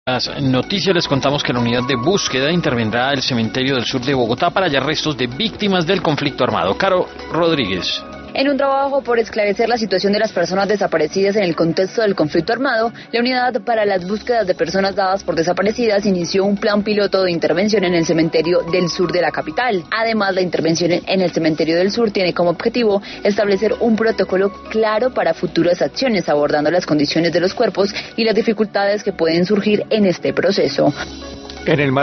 Las noticias les contamos que la unidad de búsqueda intervendrá el cementerio del sur de Bogotá para hallar restos de víctimas del conflicto armado. Caro Rodríguez. En un trabajo por esclarecer la situación de las personas desaparecidas en el contexto del conflicto armado, la Unidad para las Búsquedas de Personas Dadas por Desaparecidas inició un plan piloto de intervención en el cementerio del sur de la capital. Además, la intervención en el cementerio del sur tiene como objetivo establecer un protocolo claro para futuras acciones, abordando las condiciones de los cuerpos y las dificultades que pueden surgir en este proceso. En el